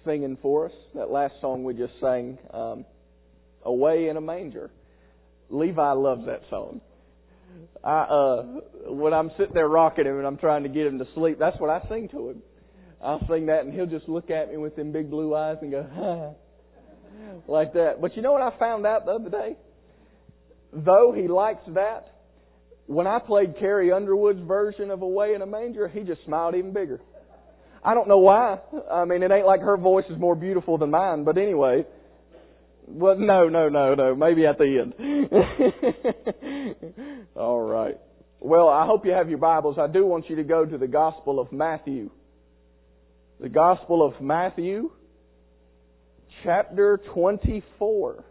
singing for us. That last song we just sang, Away in a Manger. Levi loves that song. When I'm sitting there rocking him and I'm trying to get him to sleep, that's what I sing to him. I'll sing that and he'll just look at me with them big blue eyes and go, ha, like that. But you know what I found out the other day? Though he likes that, when I played Carrie Underwood's version of Away in a Manger, he just smiled even bigger. I don't know why. I mean, it ain't like her voice is more beautiful than mine, but anyway. Well, no. Maybe at the end. All right. Well, I hope you have your Bibles. I do want you to go to the Gospel of Matthew. The Gospel of Matthew, chapter 24.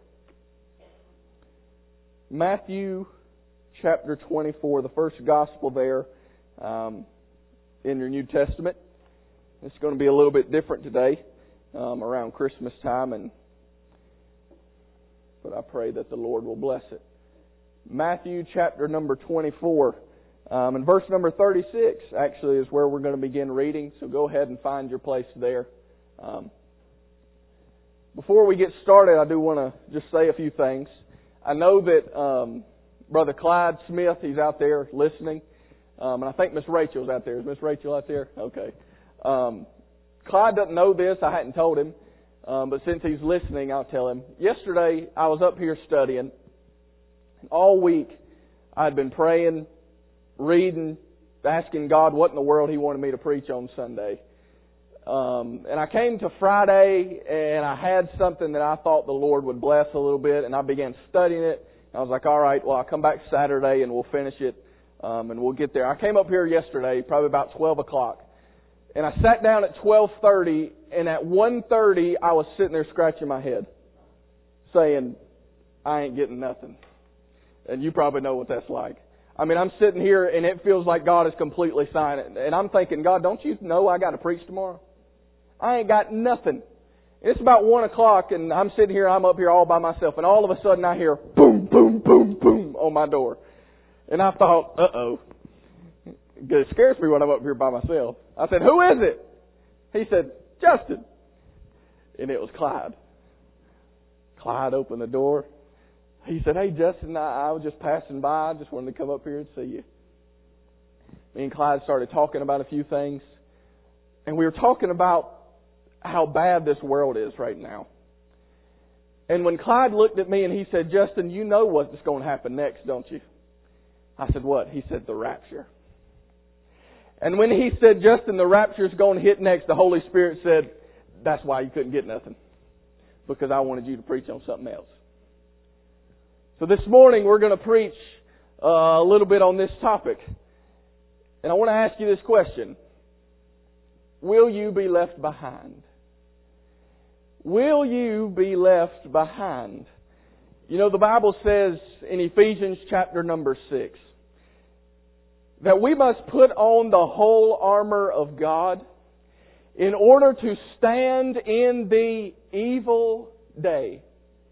Matthew chapter 24, the first Gospel there in your New Testament. It's going to be a little bit different today around Christmas time, but I pray that the Lord will bless it. Matthew chapter number 24 and verse number 36 actually is where we're going to begin reading, so go ahead and find your place there. Before we get started, I do want to just say a few things. I know that Brother Clyde Smith, he's out there listening, and I think Miss Rachel's out there. Is Miss Rachel out there? Okay. Clyde doesn't know this. I hadn't told him. But since he's listening, I'll tell him. Yesterday, I was up here studying. All week, I'd been praying, reading, asking God what in the world He wanted me to preach on Sunday. And I came to Friday, and I had something that I thought the Lord would bless a little bit, and I began studying it. I was like, all right, well, I'll come back Saturday, and we'll finish it, and we'll get there. I came up here yesterday, probably about 12 o'clock. And I sat down at 12:30, and at 1:30, I was sitting there scratching my head, saying, I ain't getting nothing. And you probably know what that's like. I mean, I'm sitting here, and it feels like God is completely silent. And I'm thinking, God, don't you know I got to preach tomorrow? I ain't got nothing. It's about 1 o'clock, and I'm sitting here, I'm up here all by myself, and all of a sudden I hear boom, boom, boom, boom on my door. And I thought, uh-oh. It scares me when I'm up here by myself. I said, who is it? He said, Justin. And it was Clyde. Clyde opened the door. He said, hey, Justin, I was just passing by. I just wanted to come up here and see you. Me and Clyde started talking about a few things. And we were talking about how bad this world is right now. And when Clyde looked at me and he said, Justin, you know what's going to happen next, don't you? I said, what? He said, the rapture. And when he said, Justin, the rapture is going to hit next, the Holy Spirit said, that's why you couldn't get nothing. Because I wanted you to preach on something else. So this morning we're going to preach a little bit on this topic. And I want to ask you this question. Will you be left behind? Will you be left behind? You know, the Bible says in Ephesians chapter number 6, that we must put on the whole armor of God in order to stand in the evil day.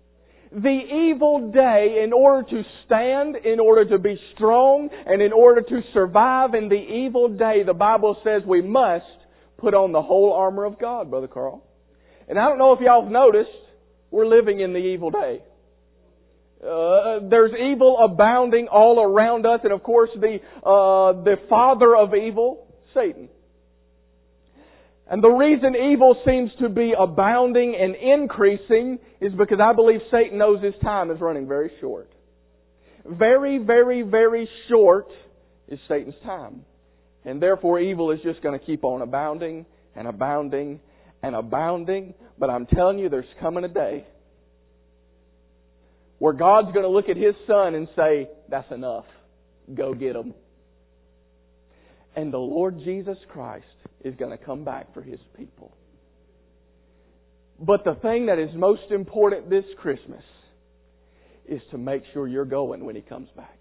The evil day, in order to stand, in order to be strong, and in order to survive in the evil day, the Bible says we must put on the whole armor of God, Brother Carl. And I don't know if y'all have noticed, we're living in the evil day. There's evil abounding all around us, and of course the father of evil, Satan. And the reason evil seems to be abounding and increasing is because I believe Satan knows his time is running very short. Very, very, very short is Satan's time. And therefore evil is just going to keep on abounding and abounding and abounding. But I'm telling you, there's coming a day where God's going to look at His Son and say, that's enough. Go get them. And the Lord Jesus Christ is going to come back for His people. But the thing that is most important this Christmas is to make sure you're going when He comes back.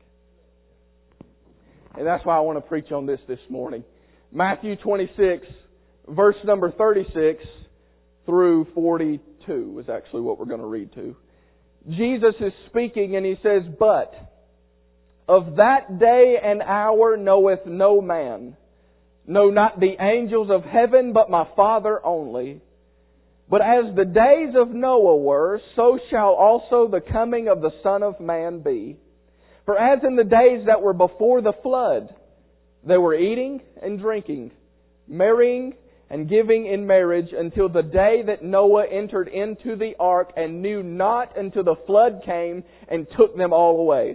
And that's why I want to preach on this morning. Matthew 26, verse number 36 through 42 is actually what we're going to read to. Jesus is speaking and He says, but of that day and hour knoweth no man, no, not the angels of heaven, but my Father only. But as the days of Noah were, so shall also the coming of the Son of Man be. For as in the days that were before the flood, they were eating and drinking, marrying and giving in marriage until the day that Noah entered into the ark and knew not until the flood came and took them all away.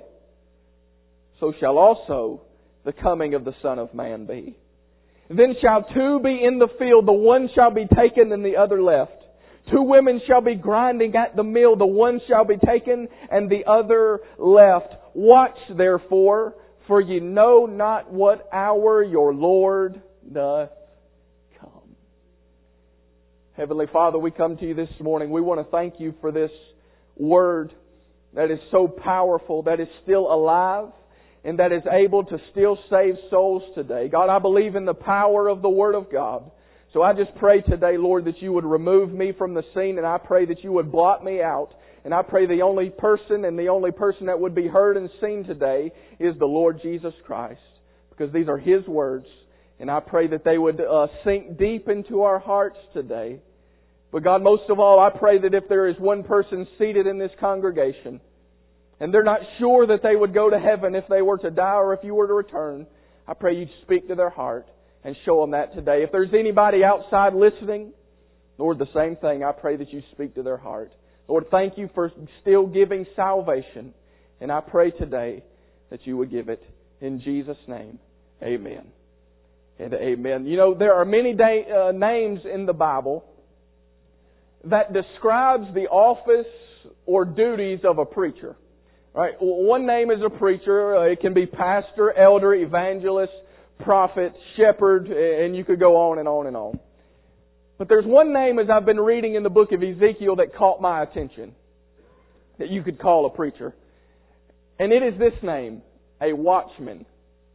So shall also the coming of the Son of Man be. Then shall two be in the field, the one shall be taken and the other left. Two women shall be grinding at the mill, the one shall be taken and the other left. Watch therefore, for ye know not what hour your Lord doth come. Heavenly Father, we come to you this morning. We want to thank you for this Word that is so powerful, that is still alive, and that is able to still save souls today. God, I believe in the power of the Word of God. So I just pray today, Lord, that you would remove me from the scene, and I pray that you would blot me out. And I pray the only person that would be heard and seen today is the Lord Jesus Christ. Because these are His words. And I pray that they would sink deep into our hearts today. But God, most of all, I pray that if there is one person seated in this congregation, and they're not sure that they would go to heaven if they were to die or if you were to return, I pray you'd speak to their heart and show them that today. If there's anybody outside listening, Lord, the same thing. I pray that you speak to their heart. Lord, thank you for still giving salvation. And I pray today that you would give it. In Jesus' name, amen. And amen. You know, there are many names in the Bible that describes the office or duties of a preacher. Right? One name is a preacher. It can be pastor, elder, evangelist, prophet, shepherd, and you could go on and on and on. But there's one name, as I've been reading in the book of Ezekiel, that caught my attention, that you could call a preacher. And it is this name, a watchman.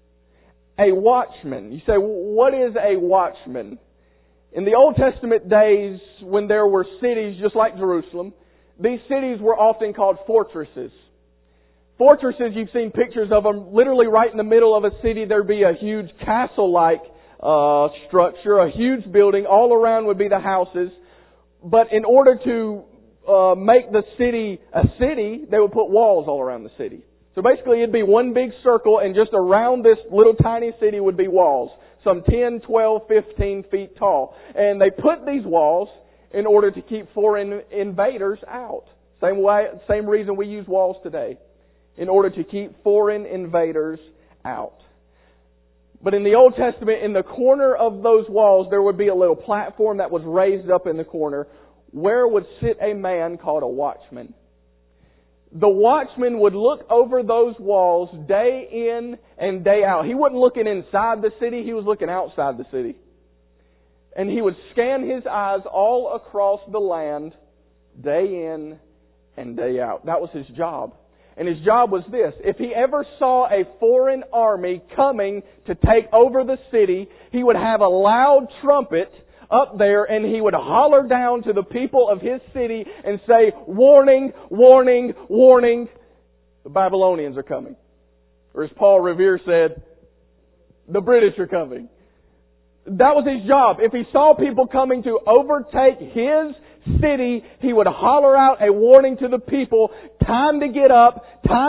A watchman. You say, what is a watchman? In the Old Testament days, when there were cities just like Jerusalem, these cities were often called fortresses. Fortresses, you've seen pictures of them, literally right in the middle of a city there'd be a huge castle-like structure, a huge building. All around would be the houses. But in order to make the city a city, they would put walls all around the city. So basically it'd be one big circle, and just around this little tiny city would be walls, some 10, 12, 15 feet tall. And they put these walls in order to keep foreign invaders out. Same reason we use walls today, in order to keep foreign invaders out. But in the Old Testament, in the corner of those walls, there would be a little platform that was raised up in the corner where would sit a man called a watchman. The watchman would look over those walls day in and day out. He wasn't looking inside the city, he was looking outside the city. And he would scan his eyes all across the land day in and day out. That was his job. And his job was this: if he ever saw a foreign army coming to take over the city, he would have a loud trumpet up there and he would holler down to the people of his city and say, "Warning, warning, warning, the Babylonians are coming." Or as Paul Revere said, "The British are coming." That was his job. If he saw people coming to overtake his city, he would holler out a warning to the people, time to get up,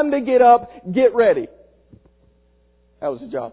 get ready. That was his job.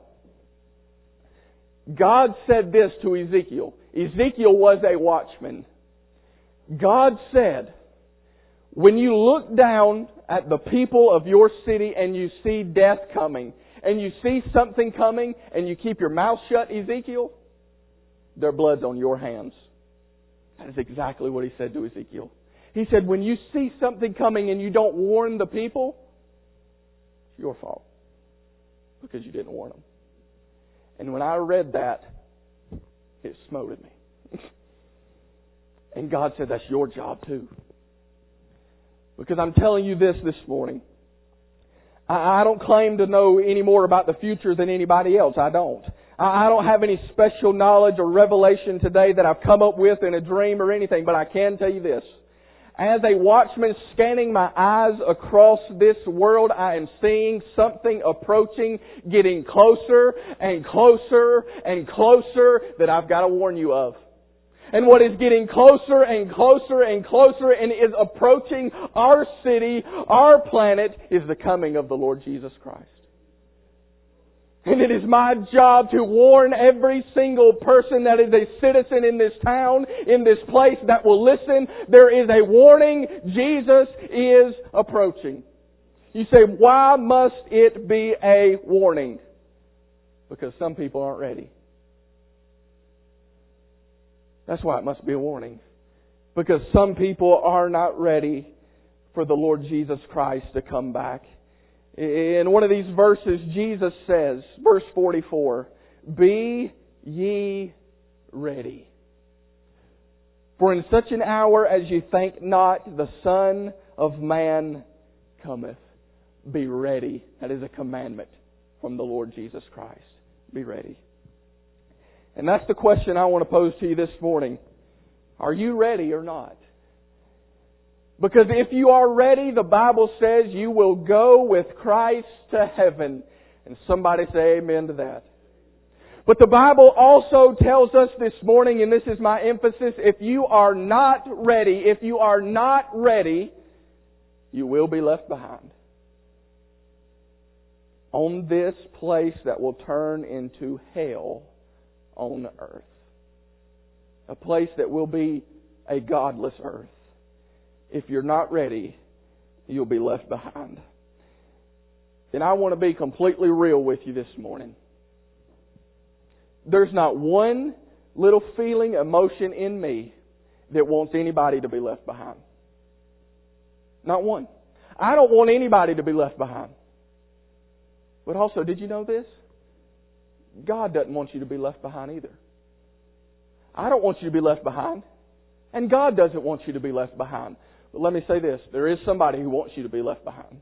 God said this to Ezekiel. Ezekiel was a watchman. God said, when you look down at the people of your city and you see death coming, and you see something coming, and you keep your mouth shut, Ezekiel, their blood's on your hands. That is exactly what he said to Ezekiel. He said, when you see something coming and you don't warn the people, it's your fault. Because you didn't warn them. And when I read that, it smote me. And God said, that's your job too. Because I'm telling you this morning. I don't claim to know any more about the future than anybody else. I don't. I don't have any special knowledge or revelation today that I've come up with in a dream or anything, but I can tell you this. As a watchman scanning my eyes across this world, I am seeing something approaching, getting closer and closer and closer that I've got to warn you of. And what is getting closer and closer and closer and is approaching our city, our planet, is the coming of the Lord Jesus Christ. And it is my job to warn every single person that is a citizen in this town, in this place, that will listen. There is a warning. Jesus is approaching. You say, why must it be a warning? Because some people aren't ready. That's why it must be a warning. Because some people are not ready for the Lord Jesus Christ to come back. In one of these verses, Jesus says, verse 44, "Be ye ready. For in such an hour as ye think not, the Son of Man cometh." Be ready. That is a commandment from the Lord Jesus Christ. Be ready. And that's the question I want to pose to you this morning. Are you ready or not? Because if you are ready, the Bible says you will go with Christ to heaven. And somebody say amen to that. But the Bible also tells us this morning, and this is my emphasis, if you are not ready, you will be left behind. On this place that will turn into hell on earth. A place that will be a godless earth. If you're not ready, you'll be left behind. And I want to be completely real with you this morning. There's not one little feeling, emotion in me that wants anybody to be left behind. Not one. I don't want anybody to be left behind. But also, did you know this? God doesn't want you to be left behind either. I don't want you to be left behind. And God doesn't want you to be left behind. But let me say this. There is somebody who wants you to be left behind.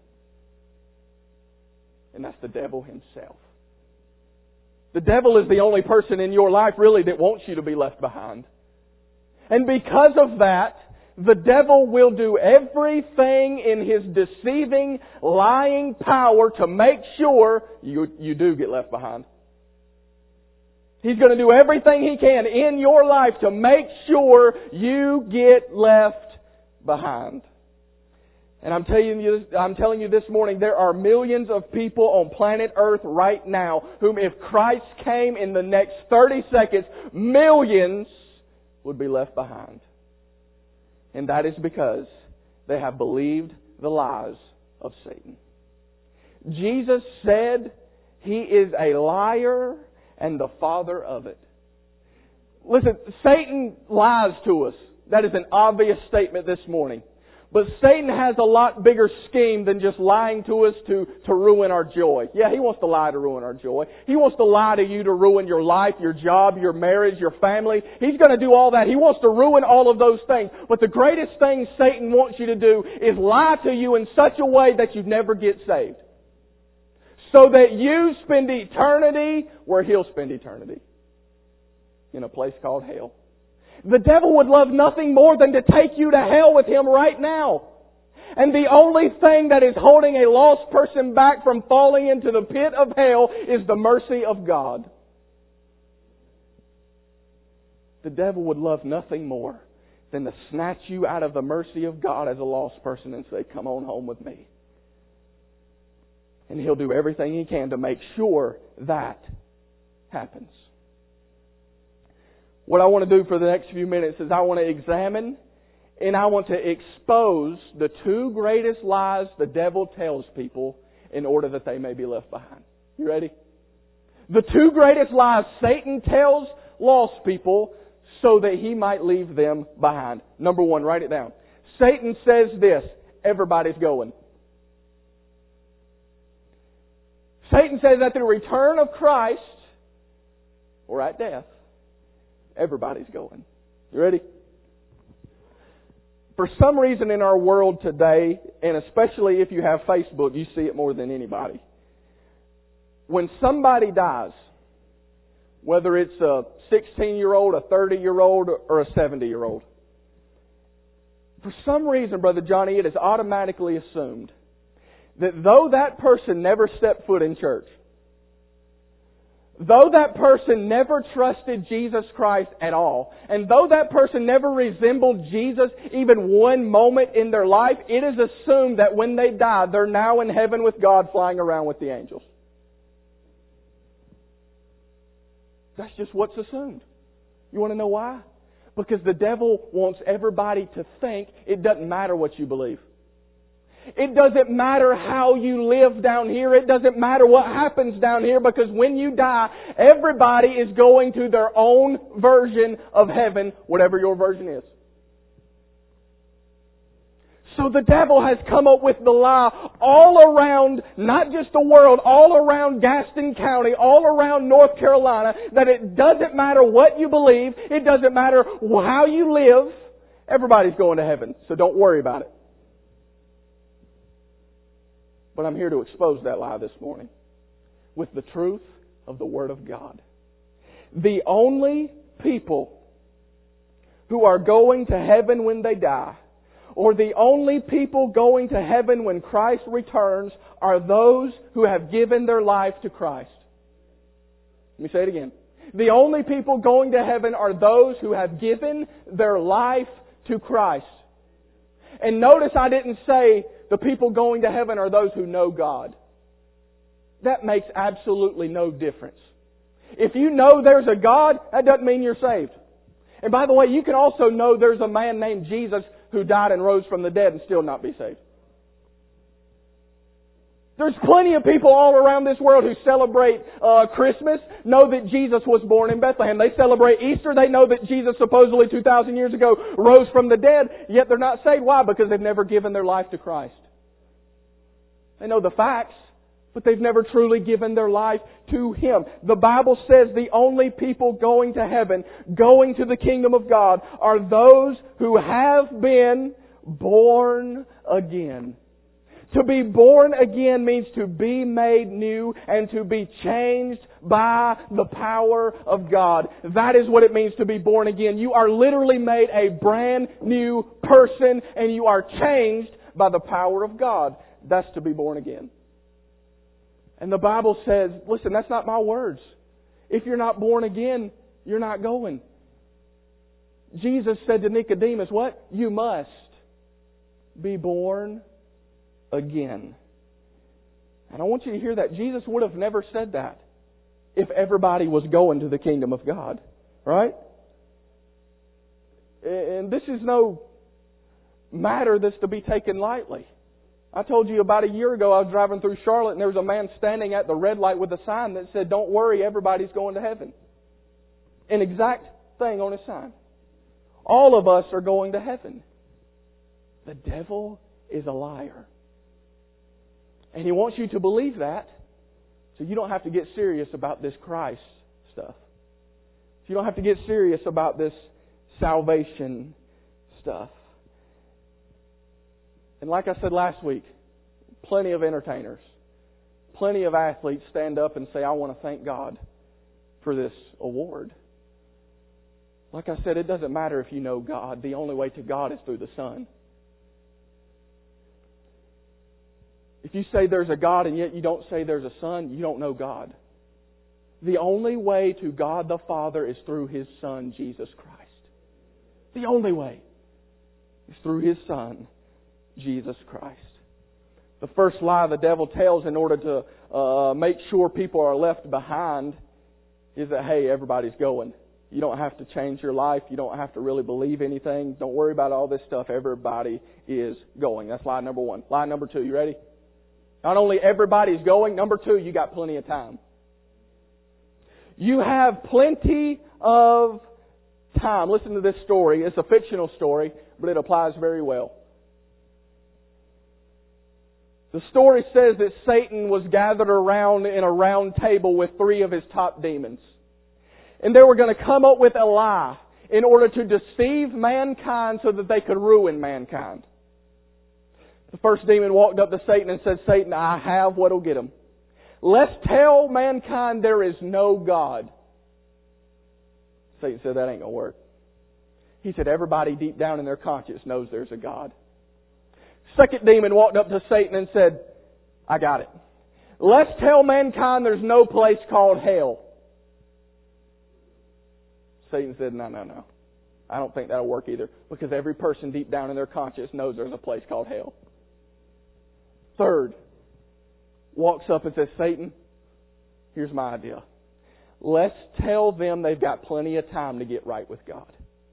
And that's the devil himself. The devil is the only person in your life really that wants you to be left behind. And because of that, the devil will do everything in his deceiving, lying power to make sure you do get left behind. He's going to do everything he can in your life to make sure you get left behind. And I'm telling you this morning, there are millions of people on planet Earth right now whom if Christ came in the next 30 seconds, millions would be left behind. And that is because they have believed the lies of Satan. Jesus said he is a liar and the father of it. Listen, Satan lies to us. That is an obvious statement this morning. But Satan has a lot bigger scheme than just lying to us to ruin our joy. Yeah, he wants to lie to ruin our joy. He wants to lie to you to ruin your life, your job, your marriage, your family. He's going to do all that. He wants to ruin all of those things. But the greatest thing Satan wants you to do is lie to you in such a way that you never get saved. So that you spend eternity where he'll spend eternity. In a place called hell. The devil would love nothing more than to take you to hell with him right now. And the only thing that is holding a lost person back from falling into the pit of hell is the mercy of God. The devil would love nothing more than to snatch you out of the mercy of God as a lost person and say, "Come on home with me." And he'll do everything he can to make sure that happens. What I want to do for the next few minutes is I want to examine and I want to expose the two greatest lies the devil tells people in order that they may be left behind. You ready? The two greatest lies Satan tells lost people so that he might leave them behind. Number one, write it down. Satan says this: everybody's going. Satan says at the return of Christ, or at death, everybody's going. You ready? For some reason in our world today, and especially if you have Facebook, you see it more than anybody. When somebody dies, whether it's a 16-year-old, a 30-year-old, or a 70-year-old, for some reason, Brother Johnny, it is automatically assumed that though that person never stepped foot in church, though that person never trusted Jesus Christ at all, and though that person never resembled Jesus even one moment in their life, it is assumed that when they die, they're now in heaven with God flying around with the angels. That's just what's assumed. You want to know why? Because the devil wants everybody to think it doesn't matter what you believe. It doesn't matter how you live down here. It doesn't matter what happens down here, because when you die, everybody is going to their own version of heaven, whatever your version is. So the devil has come up with the lie all around, not just the world, all around Gaston County, all around North Carolina, that it doesn't matter what you believe, it doesn't matter how you live, everybody's going to heaven, so don't worry about it. But I'm here to expose that lie this morning with the truth of the Word of God. The only people who are going to heaven when they die, or the only people going to heaven when Christ returns, are those who have given their life to Christ. Let me say it again. The only people going to heaven are those who have given their life to Christ. And notice I didn't say the people going to heaven are those who know God. That makes absolutely no difference. If you know there's a God, that doesn't mean you're saved. And by the way, you can also know there's a man named Jesus who died and rose from the dead and still not be saved. There's plenty of people all around this world who celebrate Christmas, know that Jesus was born in Bethlehem. They celebrate Easter. They know that Jesus supposedly 2,000 years ago rose from the dead, yet they're not saved. Why? Because they've never given their life to Christ. They know the facts, but they've never truly given their life to Him. The Bible says the only people going to heaven, going to the kingdom of God, are those who have been born again. To be born again means to be made new and to be changed by the power of God. That is what it means to be born again. You are literally made a brand new person and you are changed by the power of God. That's to be born again. And the Bible says, listen, that's not my words. If you're not born again, you're not going. Jesus said to Nicodemus, what? You must be born again. And I want you to hear that. Jesus would have never said that if everybody was going to the kingdom of God. Right? And this is no matter that's to be taken lightly. I told you about a year ago I was driving through Charlotte and there was a man standing at the red light with a sign that said, don't worry, everybody's going to heaven. An exact thing on his sign. All of us are going to heaven. The devil is a liar. And he wants you to believe that so you don't have to get serious about this Christ stuff. So you don't have to get serious about this salvation stuff. And like I said last week, plenty of entertainers, plenty of athletes stand up and say, I want to thank God for this award. Like I said, it doesn't matter if you know God. The only way to God is through the Son. If you say there's a God and yet you don't say there's a Son, you don't know God. The only way to God the Father is through His Son, Jesus Christ. The only way is through His Son, Jesus Christ. The first lie the devil tells in order to make sure people are left behind is that, hey, everybody's going. You don't have to change your life. You don't have to really believe anything. Don't worry about all this stuff. Everybody is going. That's lie number one. Lie number two. You ready? Not only everybody's going, number two, you got plenty of time. You have plenty of time. Listen to this story. It's a fictional story, but it applies very well. The story says that Satan was gathered around in a round table with three of his top demons. And they were going to come up with a lie in order to deceive mankind so that they could ruin mankind. The first demon walked up to Satan and said, Satan, I have what'll get him. Let's tell mankind there is no God. Satan said, that ain't going to work. He said, everybody deep down in their conscience knows there's a God. Second demon walked up to Satan and said, I got it. Let's tell mankind there's no place called hell. Satan said, no. I don't think that'll work either. Because every person deep down in their conscience knows there's a place called hell. Third, walks up and says, Satan, here's my idea. Let's tell them they've got plenty of time to get right with God.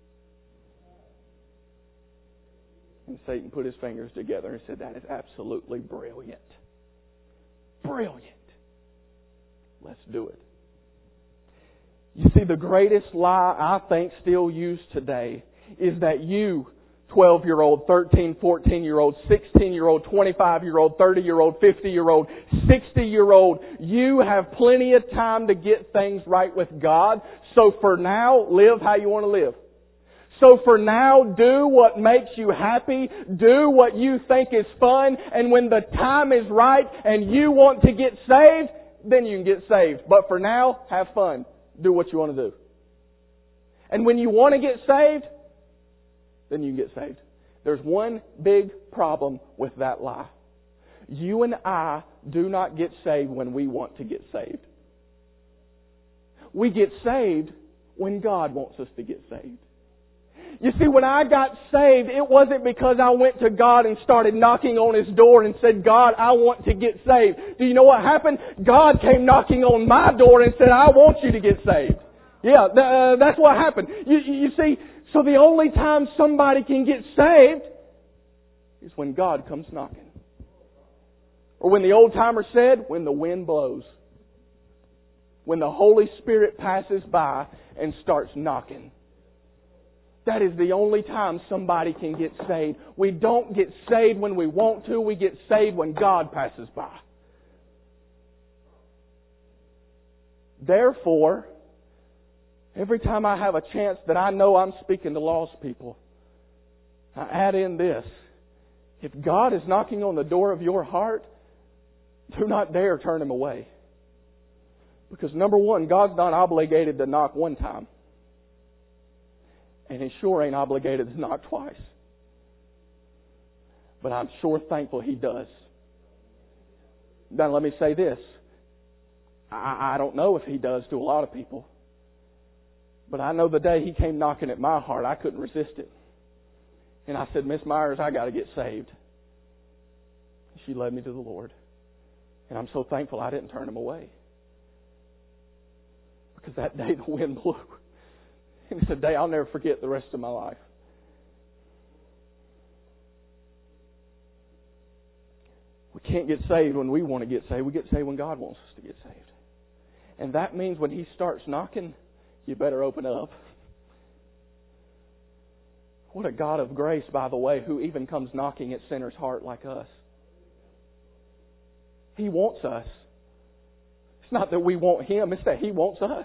And Satan put his fingers together and said, that is absolutely brilliant. Brilliant. Let's do it. You see, the greatest lie I think still used today is that you, 12-year-old, 13, 14-year-old, 16-year-old, 25-year-old, 30-year-old, 50-year-old, 60-year-old, you have plenty of time to get things right with God. So for now, live how you want to live. So for now, do what makes you happy. Do what you think is fun. And when the time is right and you want to get saved, then you can get saved. But for now, have fun. Do what you want to do. And when you want to get saved, then you can get saved. There's one big problem with that lie. You and I do not get saved when we want to get saved. We get saved when God wants us to get saved. You see, when I got saved, it wasn't because I went to God and started knocking on His door and said, God, I want to get saved. Do you know what happened? God came knocking on my door and said, I want you to get saved. Yeah, that's what happened. You see, so the only time somebody can get saved is when God comes knocking. Or when the old timer said, when the wind blows. When the Holy Spirit passes by and starts knocking. That is the only time somebody can get saved. We don't get saved when we want to. We get saved when God passes by. Therefore, every time I have a chance that I know I'm speaking to lost people, I add in this. If God is knocking on the door of your heart, do not dare turn Him away. Because number one, God's not obligated to knock one time. And He sure ain't obligated to knock twice. But I'm sure thankful He does. Now let me say this. I don't know if He does to a lot of people. But I know the day He came knocking at my heart, I couldn't resist it. And I said, Miss Myers, I got to get saved. She led me to the Lord. And I'm so thankful I didn't turn Him away. Because that day the wind blew. And it's a day I'll never forget the rest of my life. We can't get saved when we want to get saved. We get saved when God wants us to get saved. And that means when He starts knocking, you better open up. What a God of grace, by the way, who even comes knocking at sinners' heart like us. He wants us. It's not that we want Him, it's that He wants us.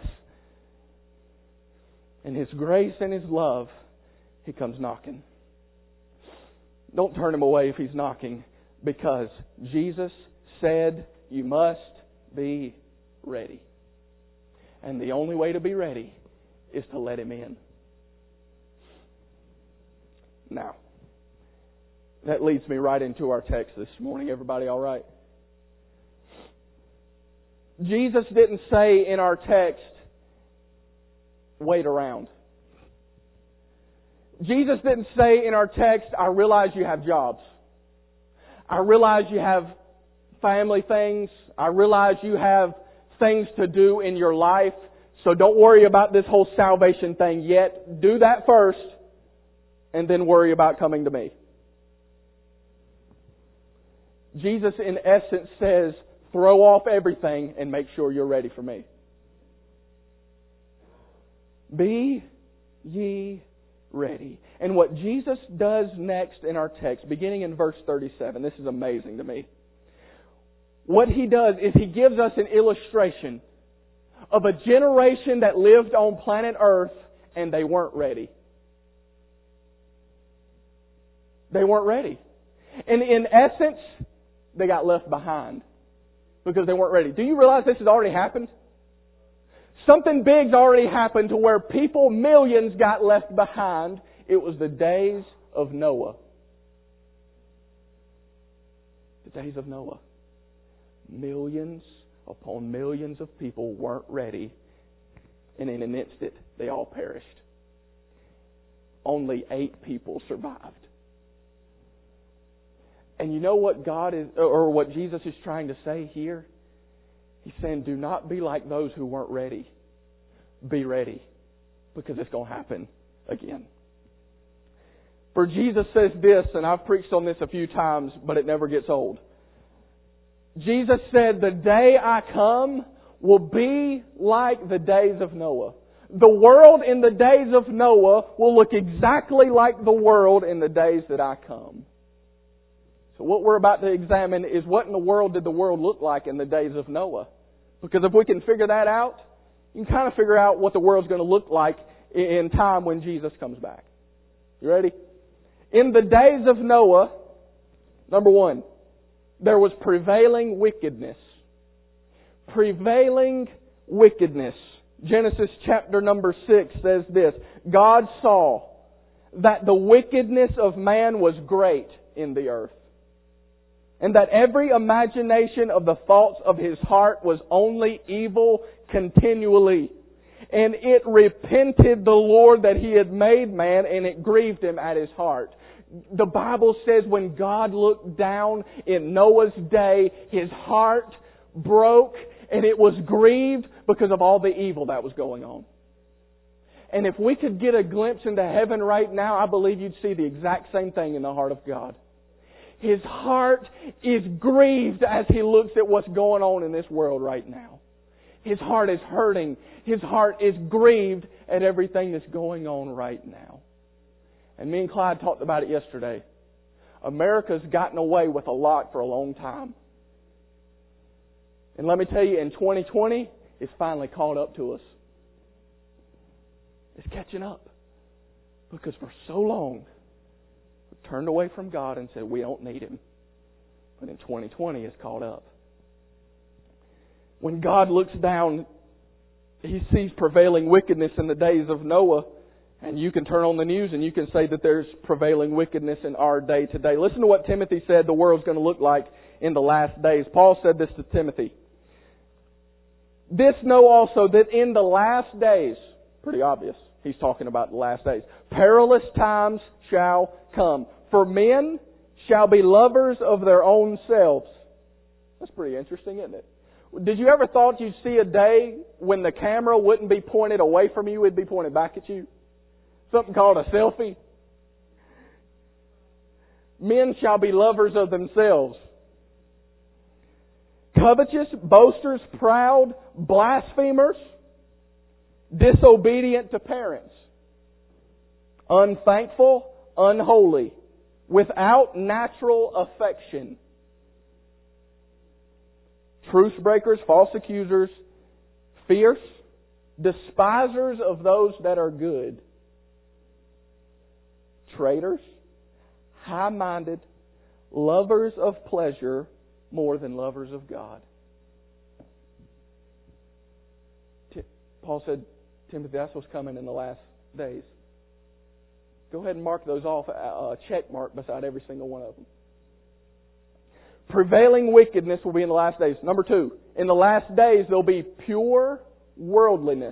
In His grace and His love, He comes knocking. Don't turn Him away if He's knocking, because Jesus said you must be ready. And the only way to be ready is to let Him in. Now, that leads me right into our text this morning. Everybody all right? Jesus didn't say in our text, wait around. Jesus didn't say in our text, I realize you have jobs. I realize you have family things. I realize you have things to do in your life. So don't worry about this whole salvation thing yet. Do that first and then worry about coming to me. Jesus in essence says, throw off everything and make sure you're ready for me. Be ye ready. And what Jesus does next in our text, beginning in verse 37, this is amazing to me. What He does is He gives us an illustration of a generation that lived on planet Earth and they weren't ready. They weren't ready. And in essence, they got left behind because they weren't ready. Do you realize this has already happened? Something big's already happened to where people, millions, got left behind. It was the days of Noah. The days of Noah. Millions upon millions of people weren't ready. and in an instant they all perished. Only 8 people survived. And you know what what Jesus is trying to say here? He's saying, do not be like those who weren't ready. Be ready, because it's going to happen again. For Jesus says this, and I've preached on this a few times, but it never gets old. Jesus said, the day I come will be like the days of Noah. The world in the days of Noah will look exactly like the world in the days that I come. So what we're about to examine is what in the world did the world look like in the days of Noah? Because if we can figure that out, you can kind of figure out what the world's going to look like in time when Jesus comes back. You ready? In the days of Noah, number 1, there was prevailing wickedness. Prevailing wickedness. Genesis chapter number 6 says this, God saw that the wickedness of man was great in the earth, and that every imagination of the thoughts of his heart was only evil continually. And it repented the Lord that He had made man, and it grieved Him at His heart. The Bible says when God looked down in Noah's day, His heart broke and it was grieved because of all the evil that was going on. And if we could get a glimpse into heaven right now, I believe you'd see the exact same thing in the heart of God. His heart is grieved as He looks at what's going on in this world right now. His heart is hurting. His heart is grieved at everything that's going on right now. And me and Clyde talked about it yesterday. America's gotten away with a lot for a long time. And let me tell you, in 2020, it's finally caught up to us. It's catching up. Because for so long, we turned away from God and said we don't need Him. But in 2020, it's caught up. When God looks down, He sees prevailing wickedness in the days of Noah. And you can turn on the news and you can say that there's prevailing wickedness in our day today. Listen to what Timothy said the world's going to look like in the last days. Paul said this to Timothy. This know also that in the last days, pretty obvious, he's talking about the last days, perilous times shall come. For men shall be lovers of their own selves. That's pretty interesting, isn't it? Did you ever thought you'd see a day when the camera wouldn't be pointed away from you, it'd be pointed back at you? Something called a selfie. Men shall be lovers of themselves. Covetous, boasters, proud, blasphemers, disobedient to parents, unthankful, unholy, without natural affection, truce breakers, false accusers, fierce, despisers of those that are good, traitors, high-minded, lovers of pleasure more than lovers of God. Paul said, Timothy, that's what's coming in the last days. Go ahead and mark those off, a check mark beside every single one of them. Prevailing wickedness will be in the last days. Number 2, in the last days there'll be pure worldliness.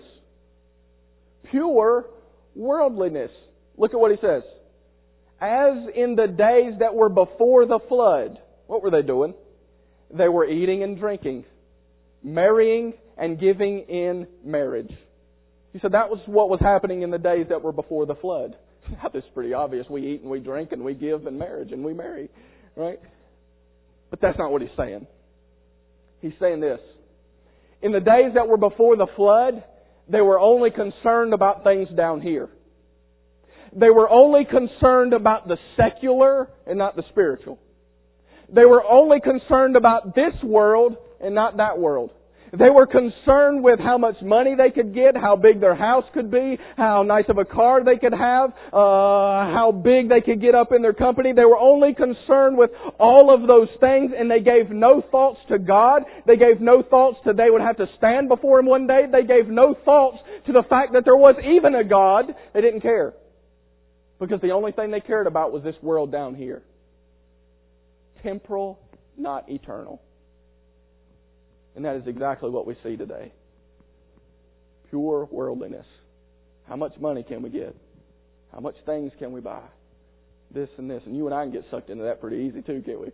Pure worldliness. Look at what he says. As in the days that were before the flood. What were they doing? They were eating and drinking, marrying and giving in marriage. He said that was what was happening in the days that were before the flood. That's pretty obvious. We eat and we drink and we give in marriage and we marry. Right? But that's not what he's saying. He's saying this. In the days that were before the flood, they were only concerned about things down here. They were only concerned about the secular and not the spiritual. They were only concerned about this world and not that world. They were concerned with how much money they could get, how big their house could be, how nice of a car they could have, how big they could get up in their company. They were only concerned with all of those things, and they gave no thoughts to God. They gave no thoughts to they would have to stand before Him one day. They gave no thoughts to the fact that there was even a God. They didn't care. Because the only thing they cared about was this world down here. Temporal, not eternal. And that is exactly what we see today. pure worldliness. How much money can we get? How much things can we buy? This and this. And you and I can get sucked into that pretty easy too, can't we?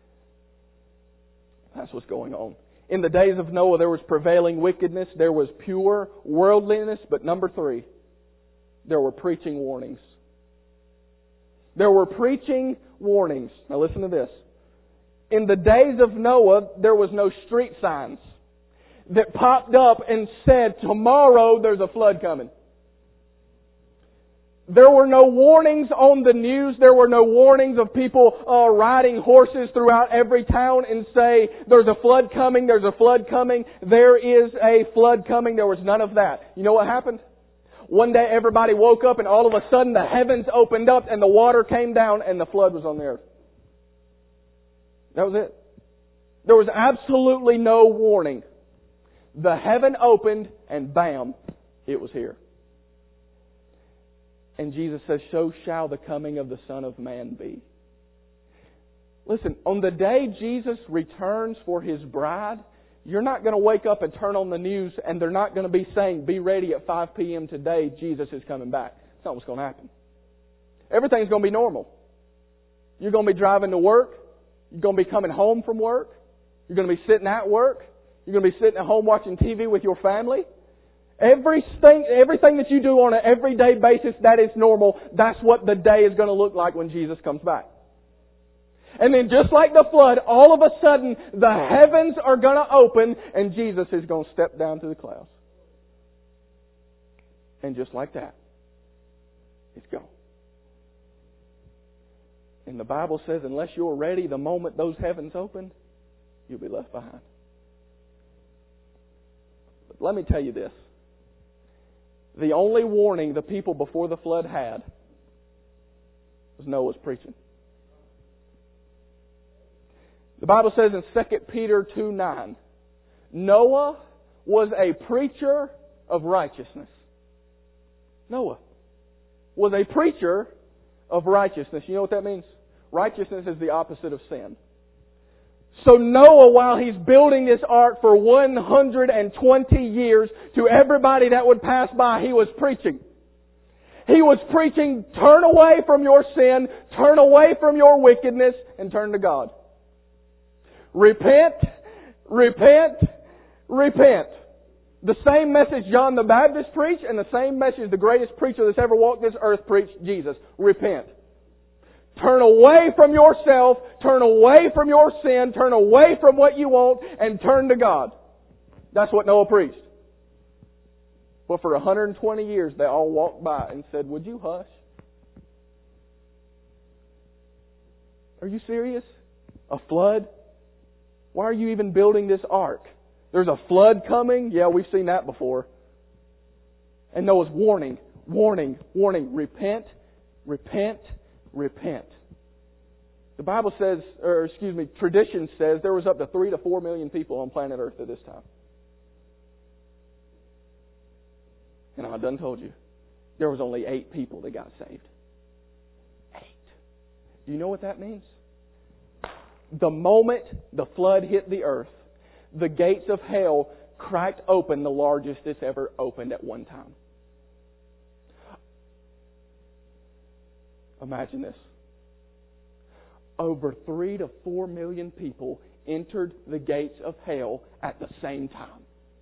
That's what's going on. In the days of Noah, there was prevailing wickedness. There was pure worldliness. But number 3, there were preaching warnings. There were preaching warnings. Now listen to this. In the days of Noah, there was no street signs that popped up and said, tomorrow there's a flood coming. There were no warnings on the news. There were no warnings of people riding horses throughout every town and say, there's a flood coming, there's a flood coming, there is a flood coming. There was none of that. You know what happened? One day everybody woke up and all of a sudden the heavens opened up and the water came down and the flood was on the earth. That was it. There was absolutely no warning. The heaven opened and bam, it was here. And Jesus says, so shall the coming of the Son of Man be. Listen, on the day Jesus returns for His bride, you're not going to wake up and turn on the news and they're not going to be saying, be ready at 5 p.m. today, Jesus is coming back. That's not what's going to happen. Everything's going to be normal. You're going to be driving to work. You're going to be coming home from work. You're going to be sitting at work. You're going to be sitting at home watching TV with your family. Everything that you do on an everyday basis, that is normal. That's what the day is going to look like when Jesus comes back. And then just like the flood, all of a sudden the heavens are going to open and Jesus is going to step down to the clouds. And just like that, it's gone. And the Bible says unless you're ready the moment those heavens open, you'll be left behind. But let me tell you this. The only warning the people before the flood had was Noah's preaching. The Bible says in 2 Peter 2:9, Noah was a preacher of righteousness. Noah was a preacher of righteousness. You know what that means? Righteousness is the opposite of sin. So Noah, while he's building this ark for 120 years, to everybody that would pass by, he was preaching. He was preaching, turn away from your sin, turn away from your wickedness, and turn to God. Repent, repent, repent. The same message John the Baptist preached and the same message the greatest preacher that's ever walked this earth preached, Jesus. Repent. Turn away from yourself, turn away from your sin, turn away from what you want, and turn to God. That's what Noah preached. But for 120 years, they all walked by and said, would you hush? Are you serious? A flood? Why are you even building this ark? There's a flood coming? Yeah, we've seen that before. And Noah's warning, warning, warning. Repent, repent, repent. The Bible says, tradition says there was up to 3 to 4 million people on planet Earth at this time. And I done told you, there was only 8 people that got saved. 8. Do you know what that means? The moment the flood hit the earth, the gates of hell cracked open, the largest it's ever opened at one time. Imagine this. Over 3 to 4 million people entered the gates of hell at the same time.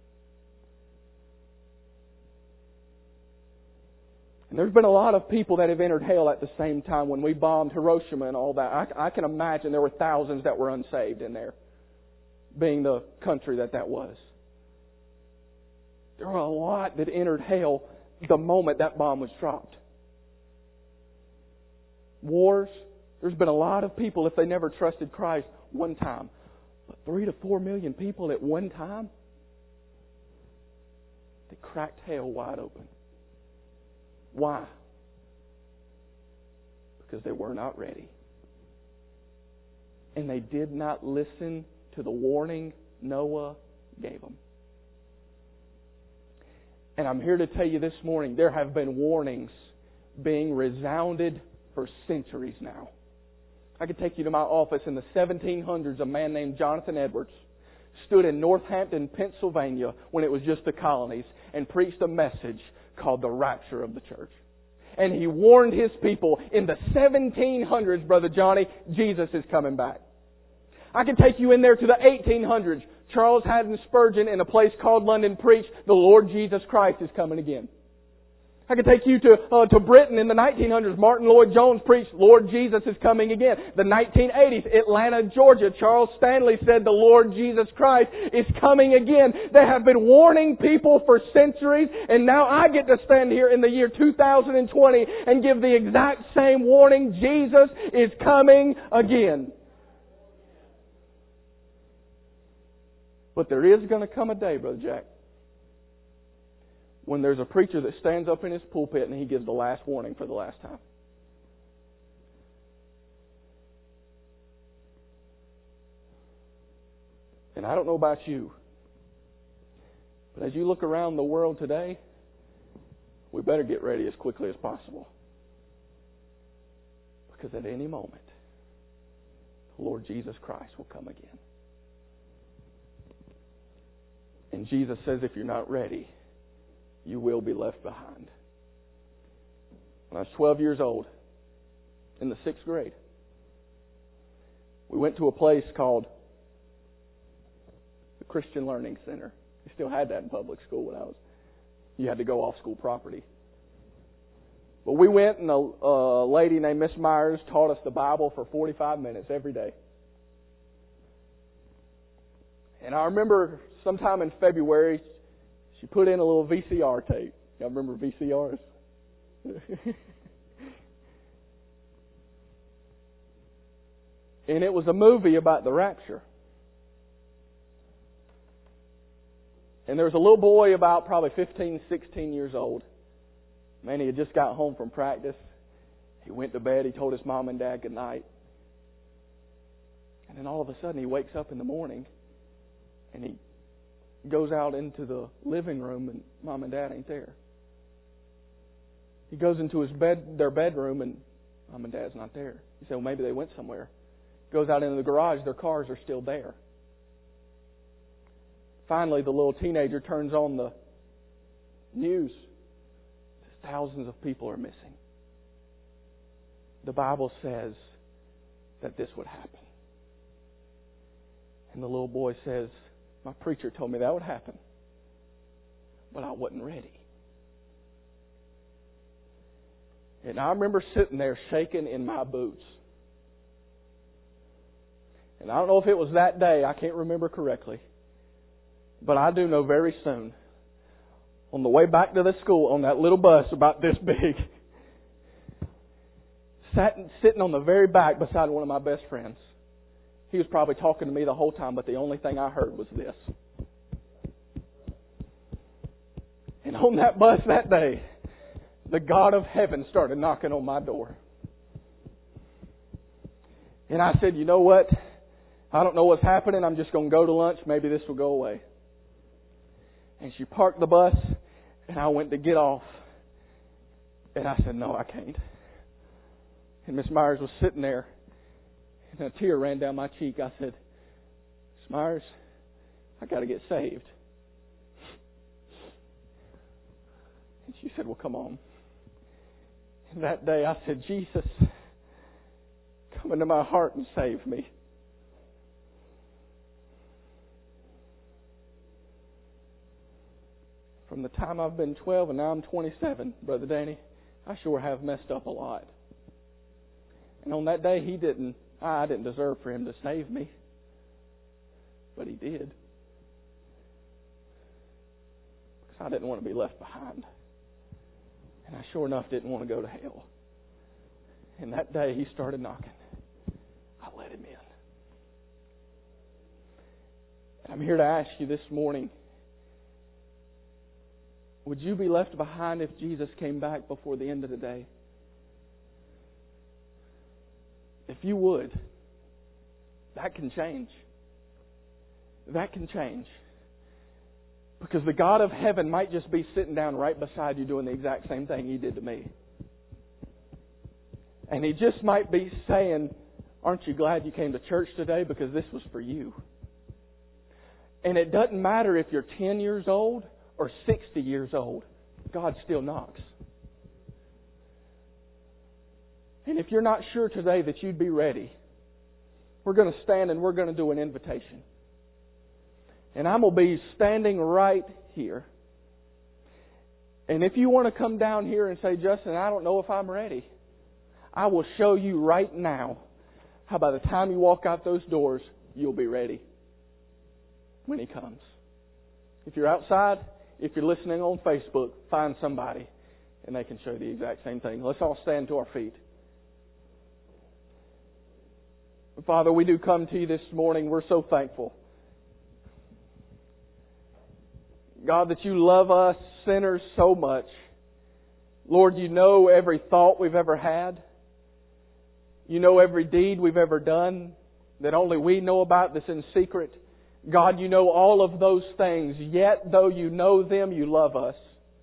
And there's been a lot of people that have entered hell at the same time. When we bombed Hiroshima and all that, I can imagine there were thousands that were unsaved in there, being the country that was. There were a lot that entered hell the moment that bomb was dropped. Wars, there's been a lot of people, if they never trusted Christ, one time. But 3 to 4 million people at one time? They cracked hell wide open. Why? Because they were not ready. And they did not listen to the warning Noah gave them. And I'm here to tell you this morning, there have been warnings being resounded for centuries now. I could take you to my office in the 1700s. A man named Jonathan Edwards stood in Northampton, Pennsylvania, when it was just the colonies, and preached a message called the rapture of the church. And he warned his people in the 1700s, Brother Johnny, Jesus is coming back. I can take you in there to the 1800s. Charles Haddon Spurgeon in a place called London preached, the Lord Jesus Christ is coming again. I can take you to Britain in the 1900s. Martin Lloyd-Jones preached, Lord Jesus is coming again. The 1980s, Atlanta, Georgia, Charles Stanley said, the Lord Jesus Christ is coming again. They have been warning people for centuries, and now I get to stand here in the year 2020 and give the exact same warning. Jesus is coming again. But there is going to come a day, Brother Jack, when there's a preacher that stands up in his pulpit and he gives the last warning for the last time. And I don't know about you, but as you look around the world today, we better get ready as quickly as possible. Because at any moment, the Lord Jesus Christ will come again. And Jesus says, if you're not ready, you will be left behind. When I was 12 years old, in the 6th grade, we went to a place called the Christian Learning Center. We still had that in public school you had to go off school property. But we went, and a lady named Miss Myers taught us the Bible for 45 minutes every day. And I remember sometime in February, she put in a little VCR tape. Y'all remember VCRs? And it was a movie about the rapture. And there was a little boy about probably 15, 16 years old. Man, he had just got home from practice. He went to bed. He told his mom and dad good night. And then all of a sudden he wakes up in the morning and he goes out into the living room and mom and dad ain't there. He goes into their bedroom and mom and dad's not there. He said, well, maybe they went somewhere. Goes out into the garage, their cars are still there. Finally, the little teenager turns on the news. Thousands of people are missing. The Bible says that this would happen. And the little boy says, my preacher told me that would happen, but I wasn't ready. And I remember sitting there shaking in my boots. And I don't know if it was that day, I can't remember correctly, but I do know very soon, on the way back to the school on that little bus about this big, sitting on the very back beside one of my best friends. He was probably talking to me the whole time, but the only thing I heard was this. And on that bus that day, the God of heaven started knocking on my door. And I said, you know what? I don't know what's happening. I'm just going to go to lunch. Maybe this will go away. And she parked the bus, and I went to get off. And I said, no, I can't. And Miss Myers was sitting there, and a tear ran down my cheek. I said, Miss Myers, I got to get saved. And she said, well, come on. And that day I said, Jesus, come into my heart and save me. From the time I've been 12 and now I'm 27, Brother Danny, I sure have messed up a lot. And on that day, I didn't deserve for Him to save me. But He did. Because I didn't want to be left behind. And I sure enough didn't want to go to hell. And that day He started knocking. I let Him in. And I'm here to ask you this morning, would you be left behind if Jesus came back before the end of the day? If you would, that can change. That can change. Because the God of heaven might just be sitting down right beside you doing the exact same thing He did to me. And He just might be saying, aren't you glad you came to church today? Because this was for you. And it doesn't matter if you're 10 years old or 60 years old. God still knocks. And if you're not sure today that you'd be ready, we're going to stand and we're going to do an invitation. And I'm going to be standing right here. And if you want to come down here and say, Justin, I don't know if I'm ready, I will show you right now how by the time you walk out those doors, you'll be ready when He comes. If you're outside, if you're listening on Facebook, find somebody and they can show you the exact same thing. Let's all stand to our feet. Father, we do come to You this morning. We're so thankful, God, that You love us sinners so much. Lord, You know every thought we've ever had. You know every deed we've ever done that only we know about that's in secret. God, You know all of those things, yet though You know them, You love us.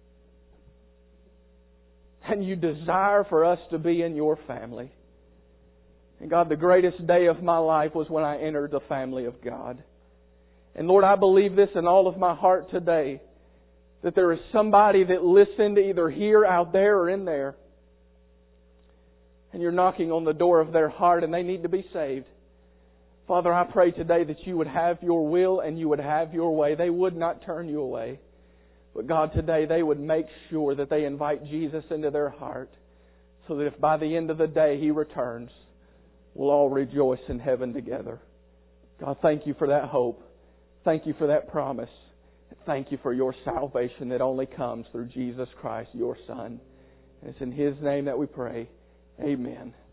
And You desire for us to be in Your family. And God, the greatest day of my life was when I entered the family of God. And Lord, I believe this in all of my heart today, that there is somebody that listened either here, out there, or in there. And You're knocking on the door of their heart and they need to be saved. Father, I pray today that You would have Your will and You would have Your way. They would not turn You away. But God, today they would make sure that they invite Jesus into their heart, so that if by the end of the day He returns, we'll all rejoice in heaven together. God, thank You for that hope. Thank You for that promise. Thank You for Your salvation that only comes through Jesus Christ, Your Son. And it's in His name that we pray. Amen.